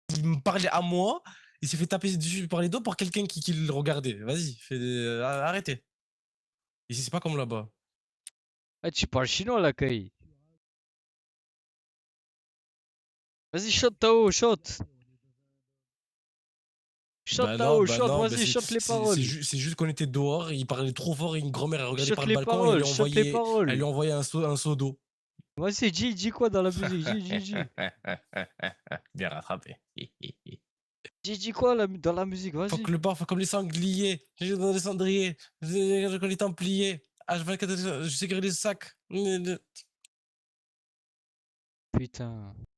Il me parlait à moi, il s'est fait taper dessus par les doigts par quelqu'un qui le regardait. Vas-y, arrêtez. Ici, c'est pas comme là-bas. Ah, tu parles chinois là, Kai. Vas-y, shot Tao, shot. Shot Tao, shot, Non, bah vas-y, shot les paroles. c'est juste qu'on était dehors, il parlait trop fort, et une grand-mère, elle regardait Shot par le les balcon et paroles, shot les elle lui paroles. a envoyé un seau d'eau. Vas-y, dis quoi dans la musique? Dis. Bien rattrapé. Dis quoi dans la musique? Faut Vas-y. que le bar, faut comme les sangliers. Je suis dans les cendriers. Je connais les templiers. H24, je sais les sacs. Putain.